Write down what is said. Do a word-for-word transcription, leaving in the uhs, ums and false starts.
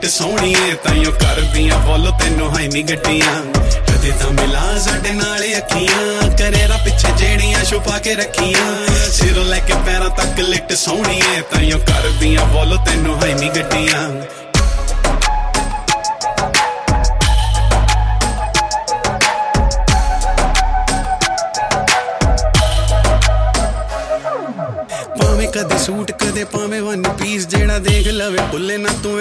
ਲਿਟ ਸੋਹਣੀਏ ਤਾਈਓ ਕਰਦੀਆਂ ਫੋਲੋ ਤੈਨੂੰ ਹੈ ਨੀ ਗੱਡੀਆਂ ਕਦੇ ਤਾਂ ਮਿਲਾ ਸਾਡੇ ਨਾਲ ਅੱਖੀਆਂ ਕਰੇਰਾ ਪਿੱਛੇ ਜਿਹੜੀਆਂ ਛੁਪਾ ਕੇ ਰੱਖੀਆਂ ਸਿਰੋਂ ਲੈ ਕੇ ਪੈਰਾਂ ਤੱਕ ਲਿਟ ਸੋਹਣੀਏ ਤਾਈਓ ਕਰਦੀਆਂ ਫੋਲੋ ਤੈਨੂੰ ਹੈ ਨੀ ਗੱਡੀਆਂ ਭਾਵੇਂ ਕਦੇ ਸੂਟ ਕਦੇ ਭਾਵੇਂ ਵਨ ਪੀਸ ਜਿਹੜਾ ਦੇਖ ਲਵੇ ਭੁੱਲੇ ਨਾ ਤੂੰ